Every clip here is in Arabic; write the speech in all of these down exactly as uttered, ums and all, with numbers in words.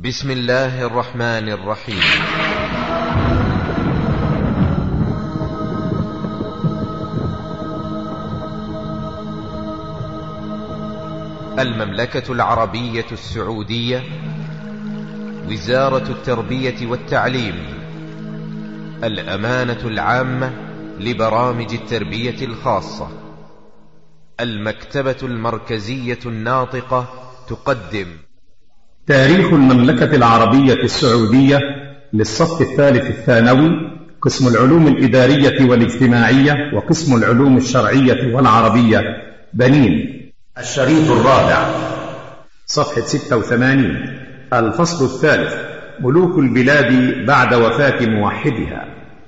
بسم الله الرحمن الرحيم. المملكة العربية السعودية، وزارة التربية والتعليم، الأمانة العامة لبرامج التربية الخاصة، المكتبة المركزية الناطقة تقدم تاريخ المملكة العربية السعودية للصف الثالث الثانوي، قسم العلوم الإدارية والاجتماعية وقسم العلوم الشرعية والعربية بنين. الشريط الرابع صفحة ستة وثمانين. الفصل الثالث: ملوك البلاد بعد وفاة موحدها.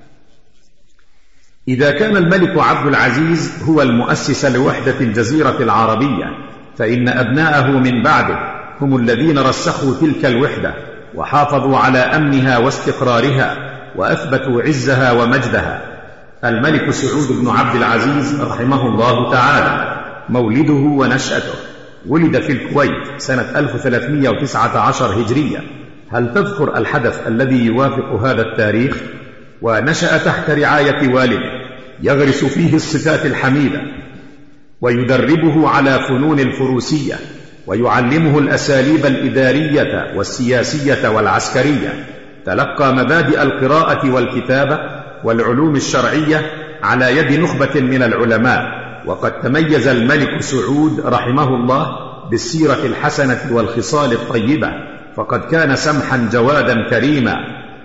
إذا كان الملك عبد العزيز هو المؤسس لوحدة الجزيرة العربية، فإن أبناءه من بعده هم الذين رسخوا تلك الوحدة وحافظوا على أمنها واستقرارها وأثبتوا عزها ومجدها. الملك سعود بن عبد العزيز رحمه الله تعالى، مولده ونشأته: ولد في الكويت سنة ألف وثلاثمائة وتسعة عشر هجرية. هل تذكر الحدث الذي يوافق هذا التاريخ؟ ونشأ تحت رعاية والده يغرس فيه الصفات الحميدة ويدربه على فنون الفروسية ويعلمه الأساليب الإدارية والسياسية والعسكرية. تلقى مبادئ القراءة والكتابة والعلوم الشرعية على يد نخبة من العلماء. وقد تميز الملك سعود رحمه الله بالسيرة الحسنة والخصال الطيبة، فقد كان سمحا جوادا كريما،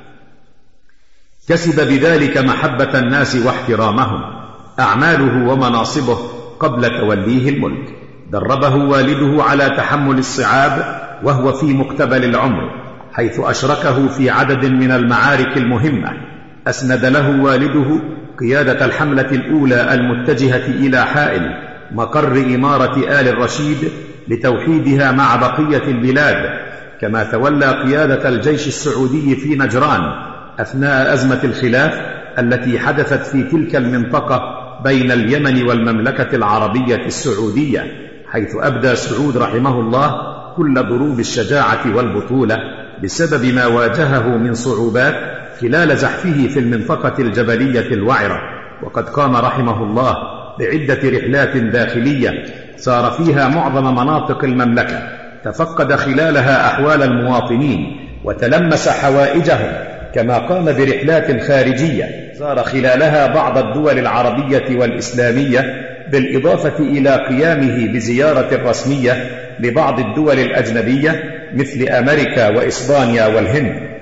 كسب بذلك محبة الناس واحترامهم. أعماله ومناصبه قبل توليه الملك: دربه والده على تحمل الصعاب وهو في مقتبل العمر، حيث أشركه في عدد من المعارك المهمة. أسند له والده قيادة الحملة الأولى المتجهة إلى حائل مقر إمارة آل الرشيد لتوحيدها مع بقية البلاد، كما تولى قيادة الجيش السعودي في نجران أثناء أزمة الخلاف التي حدثت في تلك المنطقة بين اليمن والمملكة العربية السعودية، حيث أبدى سعود رحمه الله كل ضروب الشجاعة والبطولة بسبب ما واجهه من صعوبات خلال زحفه في المنطقة الجبلية الوعرة. وقد قام رحمه الله بعدة رحلات داخلية سار فيها معظم مناطق المملكة، تفقد خلالها أحوال المواطنين وتلمس حوائجهم، كما قام برحلات خارجية زار خلالها بعض الدول العربية والإسلامية، بالإضافة إلى قيامه بزيارة رسمية لبعض الدول الأجنبية مثل أمريكا وإسبانيا والهند.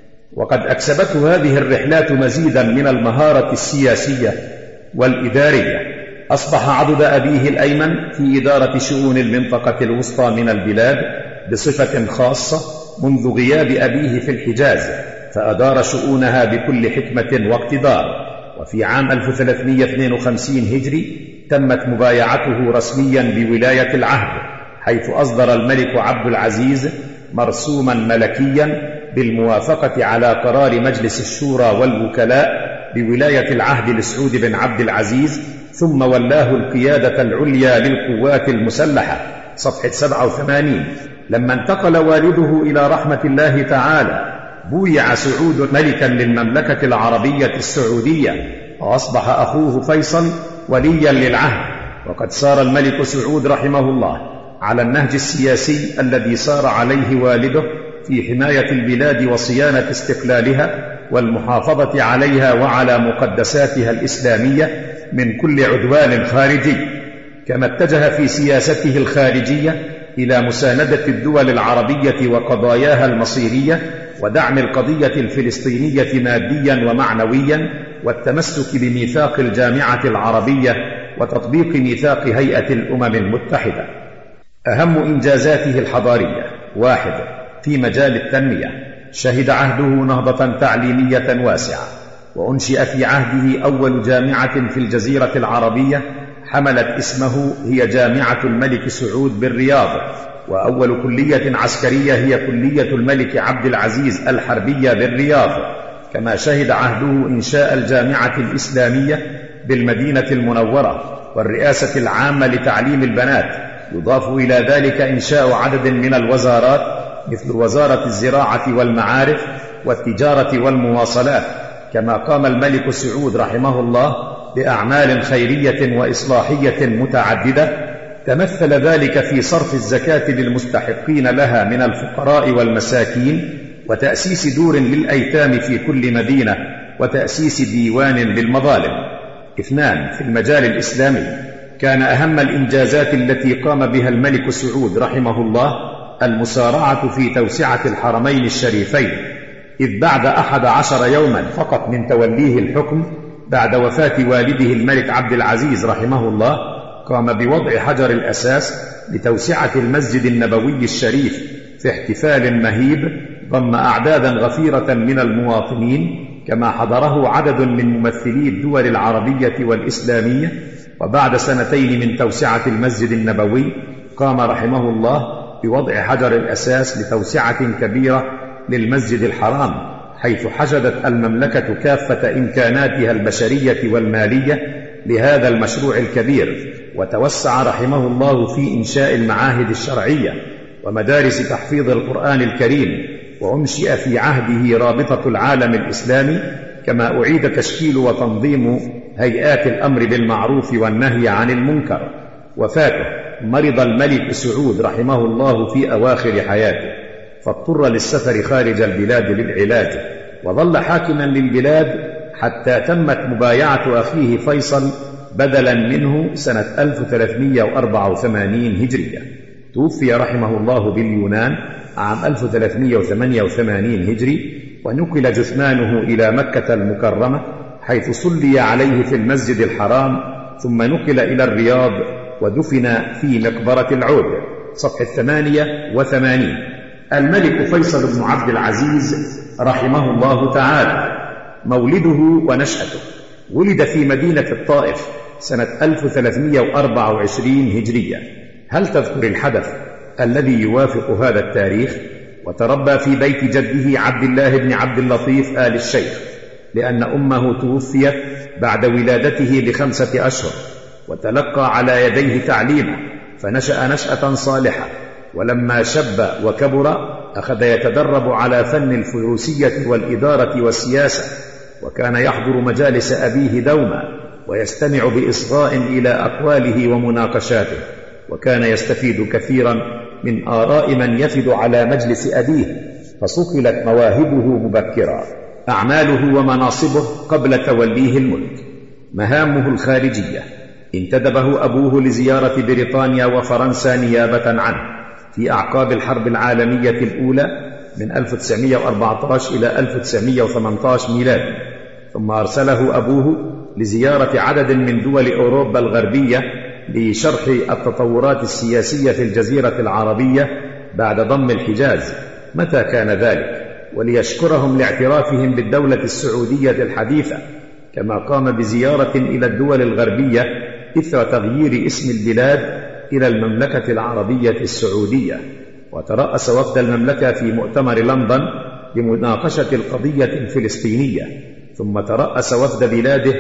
وقد أكسبته هذه الرحلات مزيدا من المهارة السياسية والإدارية. أصبح عضد أبيه الأيمن في إدارة شؤون المنطقة الوسطى من البلاد بصفة خاصة منذ غياب أبيه في الحجاز، فأدار شؤونها بكل حكمة واقتدار. وفي عام ألف وثلاثمائة واثنين وخمسين هجري تمت مبايعته رسميا بولاية العهد، حيث أصدر الملك عبد العزيز مرسوما ملكيا بالموافقة على قرار مجلس الشورى والوكلاء بولاية العهد لسعود بن عبد العزيز، ثم ولاه القيادة العليا للقوات المسلحة. صفحة سبعة وثمانين. لما انتقل والده إلى رحمة الله تعالى بويع سعود ملكا للمملكة العربية السعودية، وأصبح أخوه فيصل وليا للعهد. وقد سار الملك سعود رحمه الله على النهج السياسي الذي سار عليه والده في حماية البلاد وصيانة استقلالها والمحافظة عليها وعلى مقدساتها الإسلامية من كل عدوان خارجي، كما اتجه في سياسته الخارجية إلى مساندة الدول العربية وقضاياها المصيرية ودعم القضية الفلسطينية ماديا ومعنويا، والتمسك بميثاق الجامعة العربية وتطبيق ميثاق هيئة الأمم المتحدة. أهم إنجازاته الحضارية: واحد، في مجال التنمية، شهد عهده نهضة تعليمية واسعة، وأنشئ في عهده أول جامعة في الجزيرة العربية حملت اسمه، هي جامعة الملك سعود بالرياض. وأول كلية عسكرية هي كلية الملك عبد العزيز الحربية بالرياض. كما شهد عهده إنشاء الجامعة الإسلامية بالمدينة المنورة والرئاسة العامة لتعليم البنات، يضاف إلى ذلك إنشاء عدد من الوزارات مثل وزارة الزراعة والمعارف والتجارة والمواصلات. كما قام الملك سعود رحمه الله بأعمال خيرية وإصلاحية متعددة، تمثل ذلك في صرف الزكاة للمستحقين لها من الفقراء والمساكين، وتأسيس دور للأيتام في كل مدينة، وتأسيس ديوان للمظالم. اثنان، في المجال الإسلامي كان أهم الإنجازات التي قام بها الملك سعود رحمه الله المسارعة في توسعة الحرمين الشريفين، إذ بعد أحد عشر يوما فقط من توليه الحكم بعد وفاة والده الملك عبد العزيز رحمه الله، قام بوضع حجر الأساس لتوسعة المسجد النبوي الشريف في احتفال مهيب ضم أعدادا غفيرة من المواطنين، كما حضره عدد من ممثلي الدول العربية والإسلامية. وبعد سنتين من توسعة المسجد النبوي قام رحمه الله بوضع حجر الأساس لتوسعة كبيرة للمسجد الحرام، حيث حشدت المملكة كافة إمكاناتها البشرية والمالية لهذا المشروع الكبير، وتوسع رحمه الله في إنشاء المعاهد الشرعية ومدارس تحفيظ القرآن الكريم، وأنشئ في عهده رابطة العالم الإسلامي، كما أعيد تشكيل وتنظيم هيئات الأمر بالمعروف والنهي عن المنكر. وفاته، مرض الملك سعود رحمه الله في أواخر حياته، فاضطر للسفر خارج البلاد للعلاج، وظل حاكما للبلاد حتى تمت مبايعة أخيه فيصل بدلا منه سنة ألف وثلاثمائة وأربعة وثمانين هجرية. توفي رحمه الله باليونان عام ألف وثلاثمائة وثمانية وثمانين هجري، ونقل جثمانه إلى مكة المكرمة حيث صلي عليه في المسجد الحرام، ثم نقل إلى الرياض ودفن في مقبرة العود. صفحة ثمانية وثمانين. الملك فيصل بن عبد العزيز رحمه الله تعالى، مولده ونشأته: ولد في مدينة الطائف سنة ألف وثلاثمائة وأربعة وعشرين هجرية. هل تذكر الحدث الذي يوافق هذا التاريخ؟ وتربى في بيت جده عبد الله بن عبد اللطيف آل الشيخ، لأن أمه توفيت بعد ولادته بخمسة أشهر، وتلقى على يديه تعليمه، فنشأ نشأة صالحة. ولما شب وكبر أخذ يتدرب على فن الفروسية والإدارة والسياسة، وكان يحضر مجالس أبيه دوما ويستمع بإصغاء إلى أقواله ومناقشاته، وكان يستفيد كثيرا من آراء من يفد على مجلس أبيه، فصقلت مواهبه مبكرا. أعماله ومناصبه قبل توليه الملك: مهامه الخارجية: انتدبه أبوه لزيارة بريطانيا وفرنسا نيابة عنه في أعقاب الحرب العالمية الأولى من ألف وتسعمائة وأربعة عشر إلى ألف وتسعمائة وثمانية عشر ميلادي، ثم أرسله أبوه لزيارة عدد من دول أوروبا الغربية لشرح التطورات السياسية في الجزيرة العربية بعد ضم الحجاز متى كان ذلك، وليشكرهم لاعترافهم بالدولة السعودية الحديثة. كما قام بزيارة إلى الدول الغربية إثر تغيير اسم البلاد إلى المملكة العربية السعودية، وترأس وفد المملكة في مؤتمر لندن لمناقشة القضية الفلسطينية، ثم ترأس وفد بلاده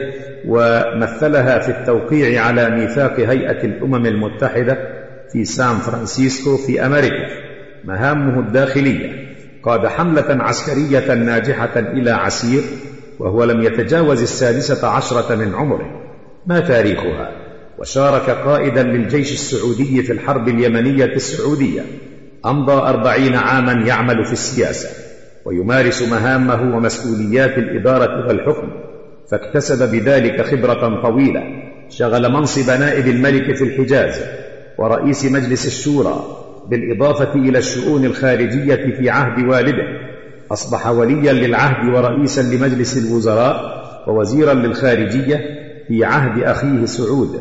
ومثلها في التوقيع على ميثاق هيئة الأمم المتحدة في سان فرانسيسكو في أمريكا. مهامه الداخلية: قاد حملة عسكرية ناجحة إلى عسير وهو لم يتجاوز السادسة عشرة من عمره. ما تاريخها؟ وشارك قائدا للجيش السعودي في الحرب اليمنية السعودية. أمضى أربعين عاما يعمل في السياسة ويمارس مهامه ومسؤوليات الإدارة والحكم، فاكتسب بذلك خبرة طويلة. شغل منصب نائب الملك في الحجاز ورئيس مجلس الشورى، بالإضافة إلى الشؤون الخارجية في عهد والده. أصبح وليا للعهد ورئيسا لمجلس الوزراء ووزيرا للخارجية في عهد أخيه سعود.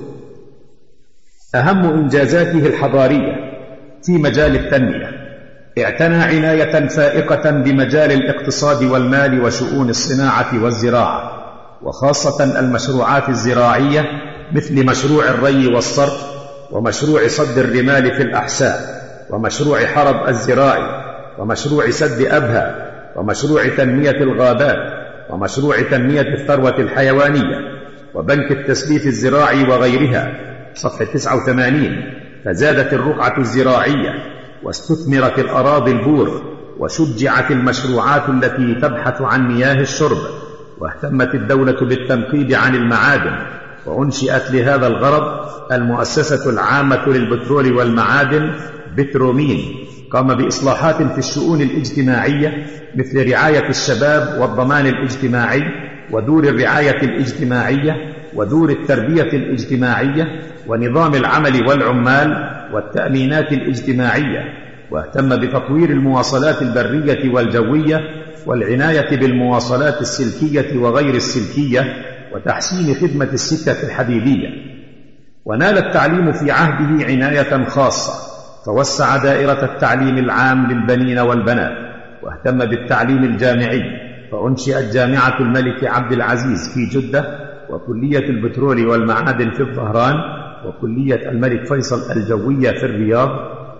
أهم إنجازاته الحضارية: في مجال التنمية اعتنى عناية فائقة بمجال الاقتصاد والمال وشؤون الصناعة والزراعة، وخاصة المشروعات الزراعية مثل مشروع الري والصرف، ومشروع صد الرمال في الأحساء، ومشروع حرب الزراعي، ومشروع سد أبها، ومشروع تنمية الغابات، ومشروع تنمية الثروة الحيوانية، وبنك التسليف الزراعي وغيرها. صفحة تسعة وثمانين. فزادت الرقعة الزراعية واستثمرت الأراضي البور، وشجعت المشروعات التي تبحث عن مياه الشرب، واهتمت الدولة بالتنقيب عن المعادن، وأنشئت لهذا الغرض المؤسسة العامة للبترول والمعادن بترومين. قام بإصلاحات في الشؤون الاجتماعية مثل رعاية الشباب والضمان الاجتماعي ودور الرعاية الاجتماعية ودور التربية الاجتماعية ونظام العمل والعمال والتأمينات الاجتماعية، واهتم بتطوير المواصلات البرية والجوية والعناية بالمواصلات السلكية وغير السلكية وتحسين خدمة السكة الحديدية. ونال التعليم في عهده عناية خاصة، فوسع دائرة التعليم العام للبنين والبنات، واهتم بالتعليم الجامعي، فأنشئت جامعة الملك عبد العزيز في جدة، وكلية البترول والمعادن في الظهران، وكلية الملك فيصل الجوية في الرياض،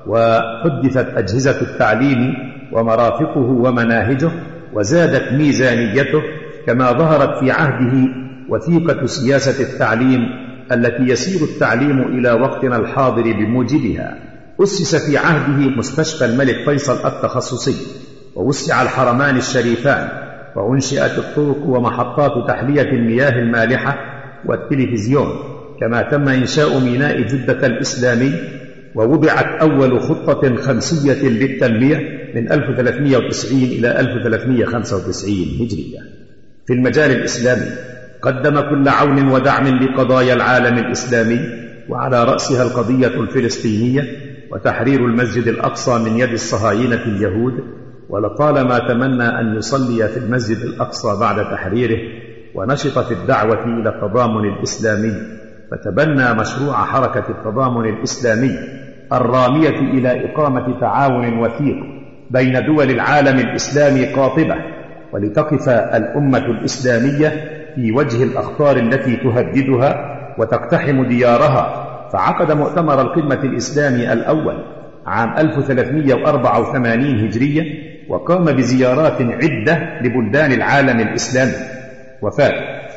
وحدثت أجهزة التعليم ومرافقه ومناهجه، وزادت ميزانيته، كما ظهرت في عهده وثيقة سياسة التعليم التي يسير التعليم إلى وقتنا الحاضر بموجبها. أسس في عهده مستشفى الملك فيصل التخصصي، ووسع الحرمان الشريفان، وأنشئت الطرق ومحطات تحلية المياه المالحة والتلفزيون، كما تم إنشاء ميناء جدة الإسلامي، ووضعت أول خطة خمسية للتنمية من ألف وثلاثمائة وتسعين إلى ألف وثلاثمائة وخمسة وتسعين هجرية. في المجال الإسلامي قدم كل عون ودعم لقضايا العالم الإسلامي، وعلى رأسها القضية الفلسطينية وتحرير المسجد الأقصى من يد الصهاينة اليهود، ولطالما تمنى أن يصلي في المسجد الأقصى بعد تحريره، ونشط في الدعوة إلى التضامن الإسلامي، فتبنى مشروع حركة التضامن الإسلامي الرامية إلى إقامة تعاون وثيق بين دول العالم الإسلامي قاطبة، ولتقف الأمة الإسلامية في وجه الأخطار التي تهددها وتقتحم ديارها. فعقد مؤتمر القمة الإسلامي الأول عام ألف وثلاثمائة وأربعة وثمانين هجرية، وقام بزيارات عدة لبلدان العالم الإسلامي. وفات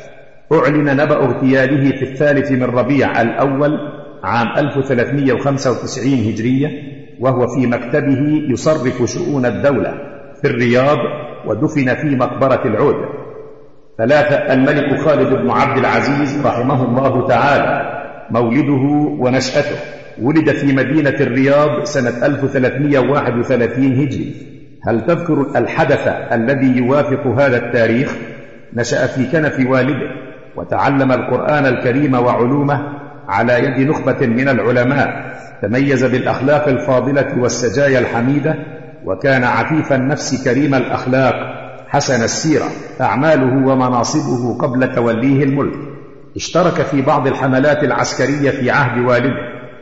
أعلن نبأ اغتياله في الثالث من ربيع الأول عام ألف وثلاثمائة وخمسة وتسعين هجرية، وهو في مكتبه يصرف شؤون الدولة في الرياض، ودفن في مقبرة العود. ثلاثة الملك خالد بن عبد العزيز رحمه الله تعالى. مولده ونشأته: ولد في مدينة الرياض سنة ألف وثلاثمائة وواحد وثلاثين هجري. هل تذكر الحدث الذي يوافق هذا التاريخ؟ نشأ في كنف والده، وتعلم القرآن الكريم وعلومه على يد نخبة من العلماء. تميز بالأخلاق الفاضلة والسجايا الحميدة، وكان عفيف النفس كريم الأخلاق حسن السيرة. أعماله ومناصبه قبل توليه الملك: اشترك في بعض الحملات العسكرية في عهد والده،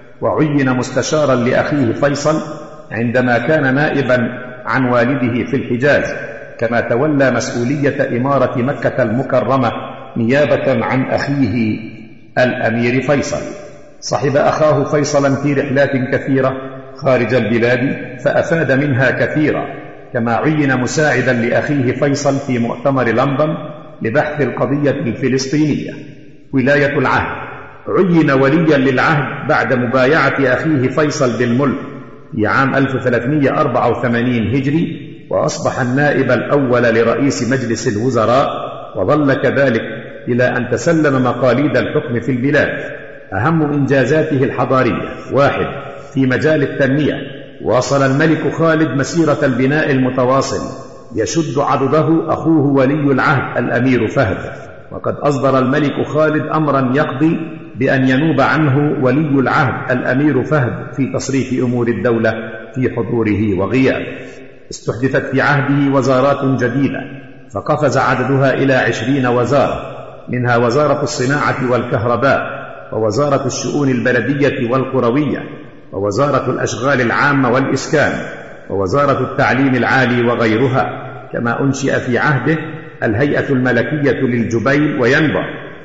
وعين مستشارا لأخيه فيصل عندما كان نائبا عن والده في الحجاز، كما تولى مسؤولية إمارة مكة المكرمة نيابة عن أخيه الأمير فيصل. صحب أخاه فيصلا في رحلات كثيرة خارج البلاد، فأفاد منها كثيرا، كما عين مساعدا لأخيه فيصل في مؤتمر لندن لبحث القضية الفلسطينية. ولاية العهد: عين وليا للعهد بعد مبايعة أخيه فيصل بالملك في عام ألف وثلاثمائة وأربعة وثمانين هجري، وأصبح النائب الأول لرئيس مجلس الوزراء، وظل كذلك إلى أن تسلم مقاليد الحكم في البلاد. أهم إنجازاته الحضارية: واحد في مجال التنمية: واصل الملك خالد مسيرة البناء المتواصل، يشد عضده أخوه ولي العهد الأمير فهد، وقد أصدر الملك خالد أمرا يقضي بأن ينوب عنه ولي العهد الأمير فهد في تصريف أمور الدولة في حضوره وغيابه. استحدثت في عهده وزارات جديدة، فقفز عددها إلى عشرين وزارة، منها وزارة الصناعة والكهرباء، ووزارة الشؤون البلدية والقروية، ووزارة الأشغال العامة والإسكان، ووزارة التعليم العالي وغيرها. كما أنشئ في عهده الهيئة الملكية للجبيل وينبع،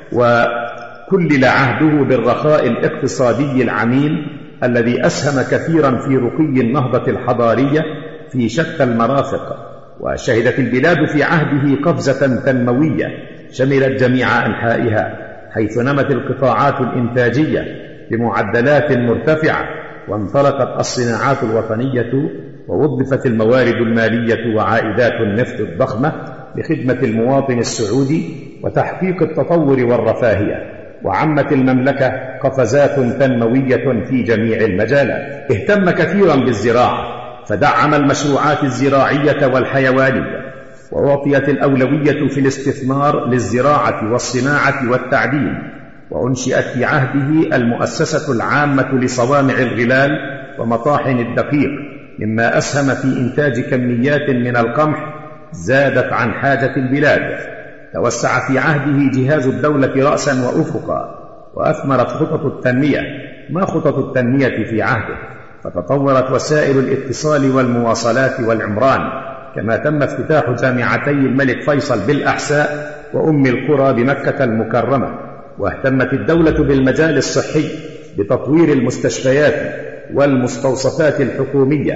وكلل عهده بالرخاء الاقتصادي العميم الذي أسهم كثيرا في رقي النهضة الحضارية في شتى المرافق. وشهدت البلاد في عهده قفزة تنموية شملت جميع أنحائها، حيث نمت القطاعات الإنتاجية بمعدلات مرتفعة، وانطلقت الصناعات الوطنية، ووظفت الموارد المالية وعائدات النفط الضخمة لخدمة المواطن السعودي وتحقيق التطور والرفاهية، وعمت المملكة قفزات تنموية في جميع المجالات. اهتم كثيرا بالزراعة، فدعم المشروعات الزراعية والحيوانية، وأعطيت الأولوية في الاستثمار للزراعة والصناعة والتعدين، وأنشئت في عهده المؤسسة العامة لصوامع الغلال ومطاحن الدقيق، مما أسهم في إنتاج كميات من القمح زادت عن حاجة البلاد. توسع في عهده جهاز الدولة رأسا وأفقا، وأثمرت خطط التنمية ما خطط التنمية في عهده، فتطورت وسائل الاتصال والمواصلات والعمران، كما تم افتتاح جامعتي الملك فيصل بالأحساء وأم القرى بمكة المكرمة. واهتمت الدولة بالمجال الصحي بتطوير المستشفيات والمستوصفات الحكومية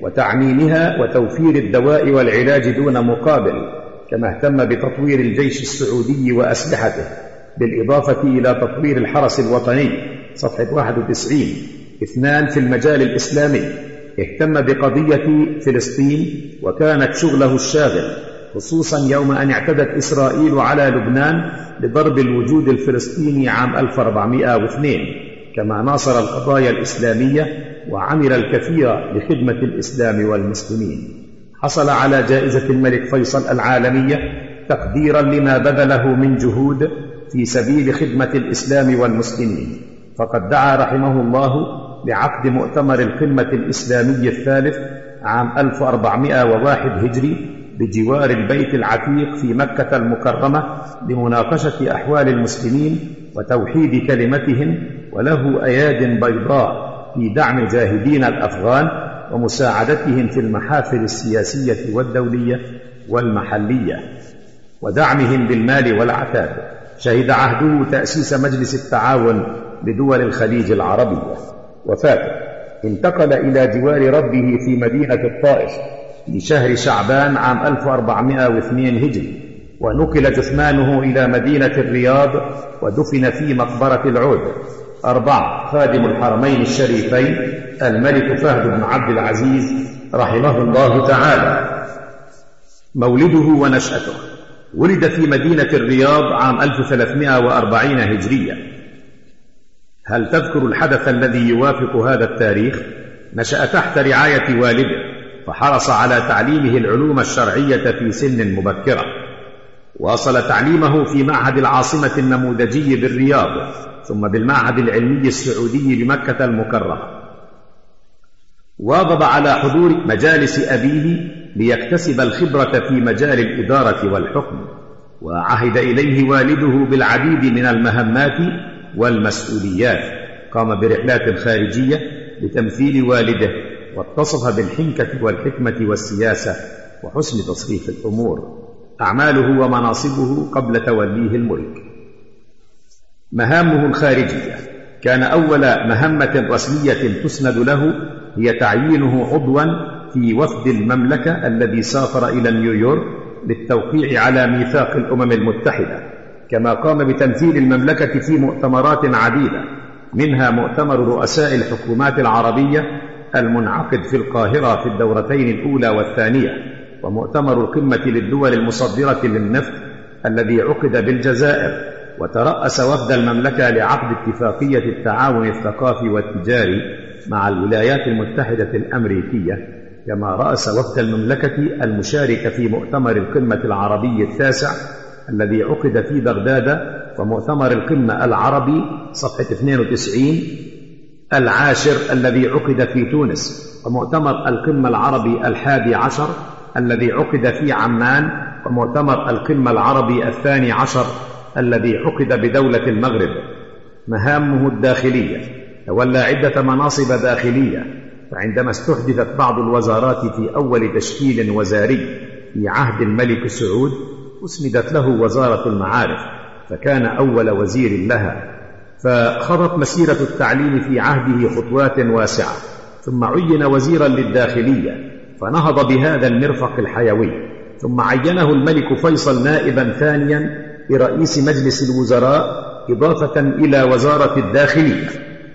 وتعميمها وتوفير الدواء والعلاج دون مقابل، كما اهتم بتطوير الجيش السعودي وأسلحته، بالإضافة إلى تطوير الحرس الوطني صفحة واحد وتسعين. اثنان، في المجال الإسلامي اهتم بقضية فلسطين، وكانت شغله الشاغل، خصوصا يوم أن اعتدت إسرائيل على لبنان بضرب الوجود الفلسطيني عام ألف وأربعمائة واثنين. كما ناصر القضايا الإسلامية وعمل الكثير لخدمة الإسلام والمسلمين. حصل على جائزة الملك فيصل العالمية تقديرا لما بذله من جهود في سبيل خدمة الإسلام والمسلمين، فقد دعا رحمه الله لعقد مؤتمر القمة الإسلامي الثالث عام ألف وأربعمائة وواحد هجري بجوار البيت العتيق في مكة المكرمة لمناقشة أحوال المسلمين وتوحيد كلمتهم، وله أياد بيضاء في دعم جاهدين الأفغان ومساعدتهم في المحافل السياسية والدولية والمحلية ودعمهم بالمال والعتاد. شهد عهده تأسيس مجلس التعاون بدول الخليج العربية. وفاته انتقل إلى جوار ربه في مدينة الطائف في شهر شعبان عام ألف وأربعمائة واثنين هجري، ونقل جثمانه إلى مدينة الرياض ودفن في مقبرة العود. أربعة، خادم الحرمين الشريفين الملك فهد بن عبد العزيز رحمه الله تعالى. مولده ونشأته: ولد في مدينة الرياض عام ألف وثلاثمائة وأربعين هجرية. هل تذكر الحدث الذي يوافق هذا التاريخ؟ نشأ تحت رعاية والده، فحرص على تعليمه العلوم الشرعية في سن مبكرة. واصل تعليمه في معهد العاصمة النموذجي بالرياض، ثم بالمعهد العلمي السعودي بمكة المكرمة. واظب على حضور مجالس أبيه ليكتسب الخبرة في مجال الإدارة والحكم، وعهد إليه والده بالعديد من المهمات والمسؤوليات. قام برحلات خارجية لتمثيل والده، واتصف بالحنكة والحكمة والسياسة وحسن تصريف الأمور. أعماله ومناصبه قبل توليه الملك: مهامه الخارجية: كان أول مهمة رسمية تسند له هي تعيينه عضوا في وفد المملكة الذي سافر إلى نيويورك للتوقيع على ميثاق الأمم المتحدة. كما قام بتمثيل المملكة في مؤتمرات عديدة، منها مؤتمر رؤساء الحكومات العربية المنعقد في القاهرة في الدورتين الأولى والثانية، ومؤتمر القمة للدول المصدرة للنفط الذي عقد بالجزائر. وترأس وفد المملكة لعقد اتفاقية التعاون الثقافي والتجاري مع الولايات المتحدة الأمريكية. كما رأس وفد المملكة المشارك في مؤتمر القمة العربي التاسع الذي عقد في بغداد، ومؤتمر القمة العربي صفحة اثنين وتسعين العاشر الذي عقد في تونس، ومؤتمر القمة العربي الحادي عشر الذي عقد في عمان، ومؤتمر القمة العربي الثاني عشر الذي عقد بدولة المغرب. مهامه الداخلية: تولى عدة مناصب داخلية، فعندما استحدثت بعض الوزارات في أول تشكيل وزاري في عهد الملك سعود أسندت له وزارة المعارف، فكان أول وزير لها. فخضت مسيرة التعليم في عهده خطوات واسعة، ثم عين وزيرا للداخلية فنهض بهذا المرفق الحيوي، ثم عينه الملك فيصل نائبا ثانيا لرئيس مجلس الوزراء إضافة إلى وزارة الداخلية.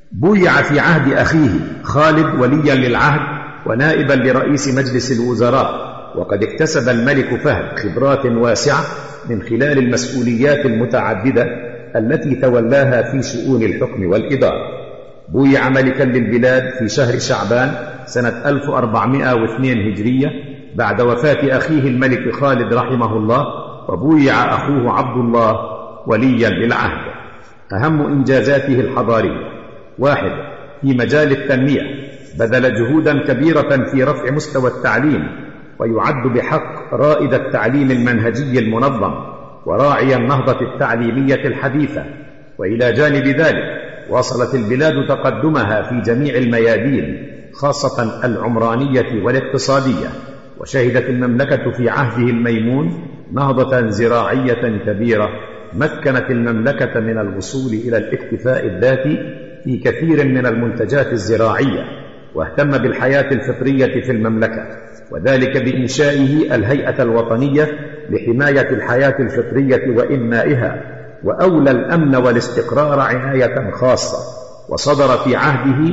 بويع في عهد أخيه خالد وليا للعهد ونائبا لرئيس مجلس الوزراء، وقد اكتسب الملك فهد خبرات واسعة من خلال المسؤوليات المتعددة التي تولاها في شؤون الحكم والإدارة. بويع ملكا للبلاد في شهر شعبان سنة ألف وأربعمائة واثنين هجرية بعد وفاة أخيه الملك خالد رحمه الله، وبويع أخوه عبد الله وليا للعهد. أهم إنجازاته الحضارية: واحد، في مجال التنمية بذل جهودا كبيرة في رفع مستوى التعليم، ويعد بحق رائد التعليم المنهجي المنظم وراعي النهضة التعليمية الحديثة. وإلى جانب ذلك واصلت البلاد تقدمها في جميع الميادين خاصة العمرانية والاقتصادية، وشهدت المملكة في عهده الميمون نهضة زراعية كبيرة مكنت المملكة من الوصول إلى الاكتفاء الذاتي في كثير من المنتجات الزراعية، واهتم بالحياة الفطرية في المملكة، وذلك بإنشائه الهيئة الوطنية لحماية الحياة الفطرية وإنمائها، وأولى الأمن والاستقرار عناية خاصة. وصدر في عهده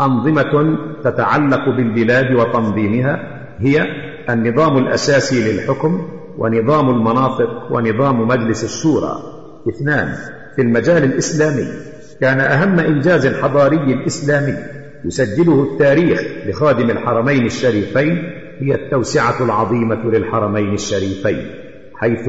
أنظمة تتعلق بالبلاد وتنظيمها، هي النظام الأساسي للحكم، ونظام المناطق، ونظام مجلس الشورى. اثنان، في المجال الإسلامي كان أهم إنجاز حضاري إسلامي يسجله التاريخ لخادم الحرمين الشريفين هي التوسعة العظيمة للحرمين الشريفين، حيث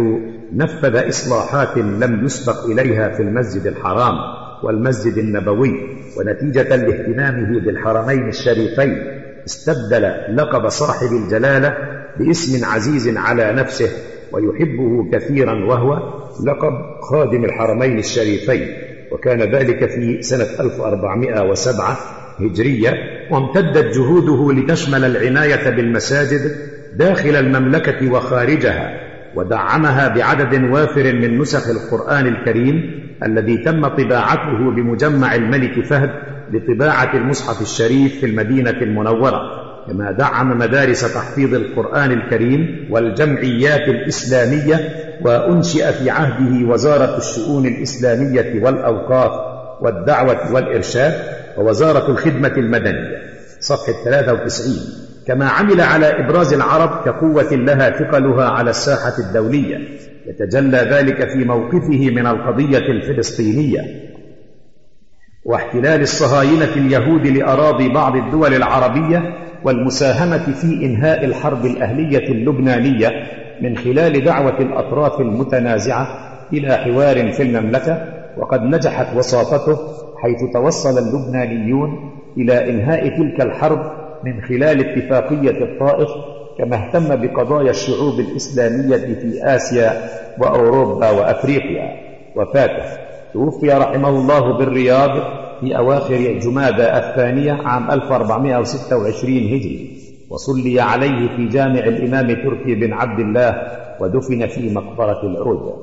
نفذ إصلاحات لم يسبق إليها في المسجد الحرام والمسجد النبوي. ونتيجة لاهتمامه بالحرمين الشريفين استبدل لقب صاحب الجلالة باسم عزيز على نفسه ويحبه كثيرا، وهو لقب خادم الحرمين الشريفين، وكان ذلك في سنة ألف وأربعمائة وسبعة هجرية. وامتدت جهوده لتشمل العناية بالمساجد داخل المملكة وخارجها، ودعمها بعدد وافر من نسخ القرآن الكريم الذي تم طباعته بمجمع الملك فهد لطباعة المصحف الشريف في المدينة المنورة، كما دعم مدارس تحفيظ القرآن الكريم والجمعيات الإسلامية. وأنشئ في عهده وزارة الشؤون الإسلامية والأوقاف والدعوة والإرشاد ووزارة الخدمة المدنية، صفحة ثلاثة وتسعين. كما عمل على إبراز العرب كقوة لها ثقلها على الساحة الدولية، يتجلى ذلك في موقفه من القضية الفلسطينية واحتلال الصهاينة اليهود لأراضي بعض الدول العربية، والمساهمة في إنهاء الحرب الأهلية اللبنانية من خلال دعوة الأطراف المتنازعة إلى حوار في المملكة. وقد نجحت وساطته، حيث توصل اللبنانيون إلى إنهاء تلك الحرب من خلال اتفاقية الطائف، كما اهتم بقضايا الشعوب الإسلامية في آسيا وأوروبا وأفريقيا. وفاته: توفي رحمه الله بالرياض في أواخر جمادى الثانية عام ألف وأربعمائة وستة وعشرين هجري، وصلي عليه في جامع الإمام تركي بن عبد الله، ودفن في مقبرة العروج.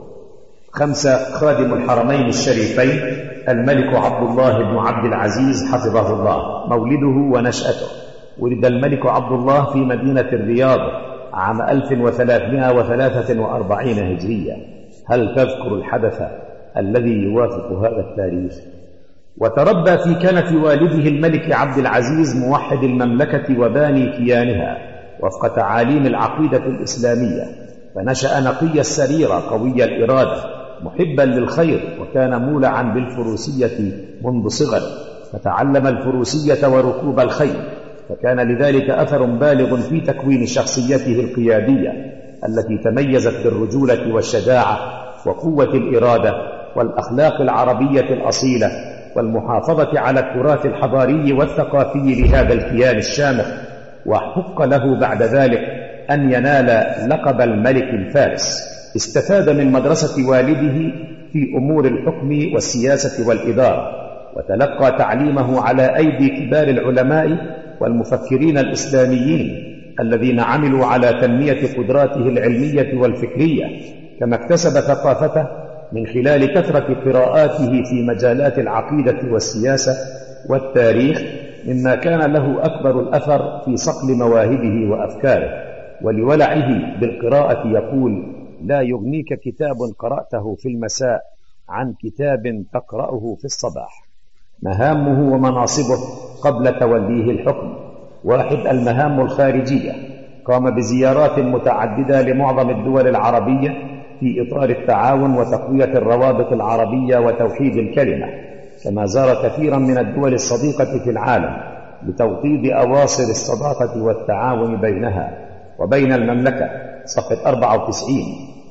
خمسة، خادم الحرمين الشريفين الملك عبد الله بن عبد العزيز حفظه الله. مولده ونشأته: ولد الملك عبد الله في مدينة الرياض عام ألف وثلاثمائة وثلاثة وأربعين هجرية. هل تذكر الحدث الذي يوافق هذا التاريخ؟ وتربى في كنف والده الملك عبد العزيز موحد المملكة وباني كيانها وفق تعاليم العقيدة الإسلامية، فنشأ نقي السريرة قوي الإرادة محبا للخير، وكان مولعا بالفروسية منذ صغر، فتعلم الفروسية وركوب الخيل، فكان لذلك أثر بالغ في تكوين شخصيته القيادية التي تميزت بالرجولة والشجاعة وقوة الإرادة والأخلاق العربية الأصيلة، والمحافظة على التراث الحضاري والثقافي لهذا الكيان الشامخ. وحق له بعد ذلك أن ينال لقب الملك الفارس. استفاد من مدرسة والده في أمور الحكم والسياسة والإدارة، وتلقى تعليمه على أيدي كبار العلماء والمفكرين الإسلاميين الذين عملوا على تنمية قدراته العلمية والفكرية، كما اكتسب ثقافته من خلال كثرة قراءاته في مجالات العقيدة والسياسة والتاريخ، مما كان له أكبر الأثر في صقل مواهبه وأفكاره. ولولعه بالقراءة يقول: لا يغنيك كتاب قرأته في المساء عن كتاب تقرأه في الصباح. مهامه ومناصبه قبل توليه الحكم: واحد، المهام الخارجية، قام بزيارات متعددة لمعظم الدول العربية في إطار التعاون وتقوية الروابط العربية وتوحيد الكلمة، كما زار كثيرا من الدول الصديقة في العالم لتوطيد أواصر الصداقة والتعاون بينها وبين المملكة. صفحة أربعة وتسعين.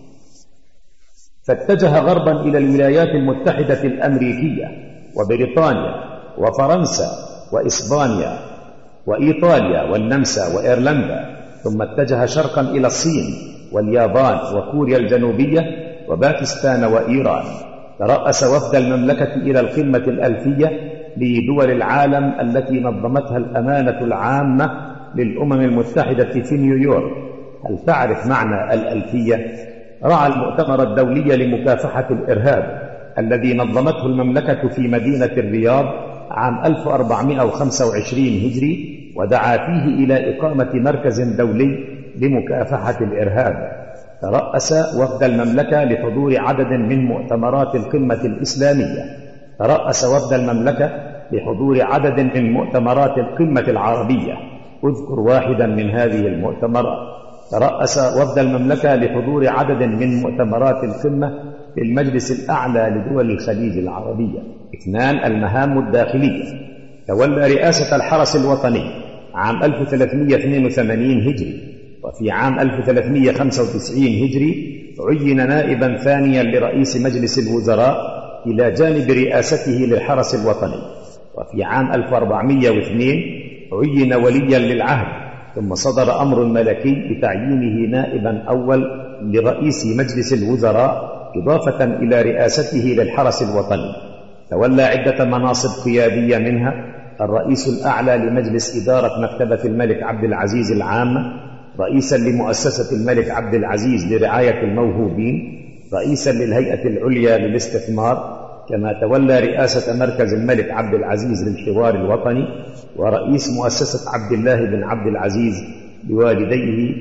فاتجه غربا إلى الولايات المتحدة الأمريكية وبريطانيا وفرنسا وإسبانيا وإيطاليا والنمسا وإيرلندا، ثم اتجه شرقا إلى الصين واليابان وكوريا الجنوبية وباكستان وإيران. ترأس وفد المملكة إلى القمة الألفية لدول العالم التي نظمتها الأمانة العامة للأمم المتحدة في نيويورك. هل تعرف معنى الألفية؟ رعى المؤتمر الدولي لمكافحة الإرهاب الذي نظمته المملكة في مدينة الرياض عام ألف وأربعمائة وخمسة وعشرين هجري، ودعا فيه إلى إقامة مركز دولي لمكافحة الإرهاب. ترأس وفد المملكة لحضور عدد من مؤتمرات القمة الإسلامية. ترأس وفد المملكة لحضور عدد من مؤتمرات القمة العربية. أذكر واحدا من هذه المؤتمرات. ترأس وفد المملكة لحضور عدد من مؤتمرات القمة في المجلس الأعلى لدول الخليج العربية. اثنان، المهام الداخلية. تولى رئاسة الحرس الوطني عام ألف وثلاثمائة واثنين وثمانين هجري، وفي عام ألف وثلاثمائة وخمسة وتسعين هجري عين نائبا ثانيا لرئيس مجلس الوزراء إلى جانب رئاسته للحرس الوطني. وفي عام ألف وأربعمائة واثنين عين وليا للعهد، ثم صدر أمر ملكي بتعيينه نائبا أول لرئيس مجلس الوزراء إضافة إلى رئاسته للحرس الوطني. تولى عدة مناصب قيادية، منها الرئيس الأعلى لمجلس إدارة مكتبة الملك عبد العزيز العامة، رئيسا لمؤسسة الملك عبد العزيز لرعاية الموهوبين، رئيسا للهيئة العليا للاستثمار، كما تولى رئاسة مركز الملك عبد العزيز للحوار الوطني، ورئيس مؤسسة عبد الله بن عبد العزيز بوالديه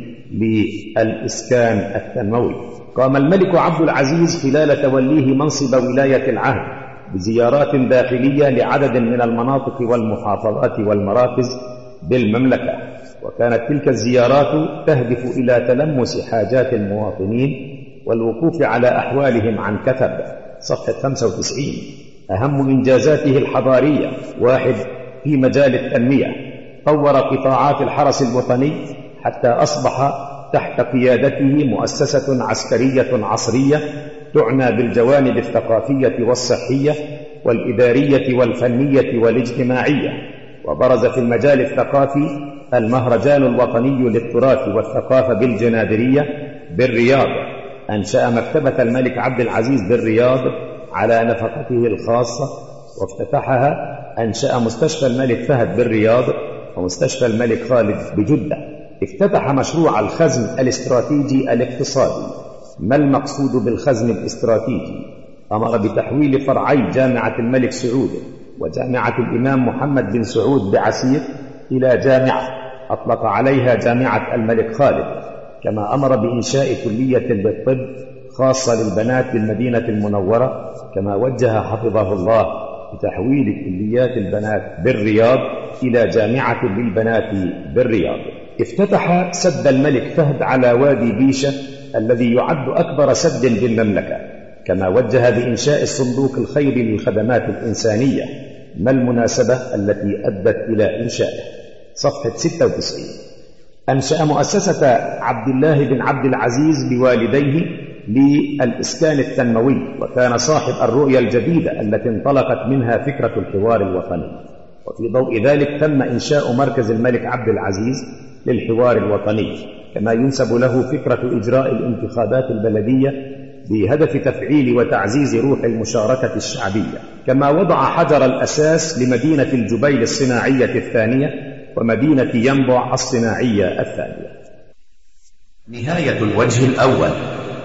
للإسكان التنموي. قام الملك عبد العزيز خلال توليه منصب ولاية العهد بزيارات داخلية لعدد من المناطق والمحافظات والمراكز بالمملكة، وكانت تلك الزيارات تهدف إلى تلمس حاجات المواطنين والوقوف على أحوالهم عن كثب. صفحة خمسة وتسعين. أهم إنجازاته الحضارية: واحد، في مجال التنمية، طور قطاعات الحرس الوطني حتى أصبح تحت قيادته مؤسسة عسكرية عصرية تعنى بالجوانب الثقافية والصحية والإدارية والفنية والاجتماعية. وبرز في المجال الثقافي المهرجان الوطني للتراث والثقافة بالجنادرية بالرياض. أنشأ مكتبة الملك عبد العزيز بالرياض على نفقته الخاصة وافتتحها. أنشأ مستشفى الملك فهد بالرياض ومستشفى الملك خالد بجدة. افتتح مشروع الخزن الاستراتيجي الاقتصادي. ما المقصود بالخزن الاستراتيجي؟ أمر بتحويل فرعي جامعة الملك سعود وجامعة الإمام محمد بن سعود بعسير إلى جامعة أطلق عليها جامعة الملك خالد، كما أمر بإنشاء كلية للطب خاصة للبنات بالمدينة المنورة، كما وجه حفظه الله بتحويل كليات البنات بالرياض إلى جامعة للبنات بالرياض. افتتح سد الملك فهد على وادي بيشة الذي يعد أكبر سد بالمملكة، كما وجه بإنشاء الصندوق الخيري للخدمات الإنسانية. ما المناسبة التي أدت إلى إنشائه؟ صفحة ستة وتسعين. أنشأ مؤسسة عبد الله بن عبد العزيز بوالديه للإسكان التنموي، وكان صاحب الرؤية الجديدة التي انطلقت منها فكرة الحوار الوطني. وفي ضوء ذلك تم إنشاء مركز الملك عبد العزيز للحوار الوطني، كما ينسب له فكرة إجراء الانتخابات البلدية بهدف تفعيل وتعزيز روح المشاركة الشعبية، كما وضع حجر الأساس لمدينة الجبيل الصناعية الثانية ومدينة ينبع الصناعية الثانية. نهاية الوجه الأول.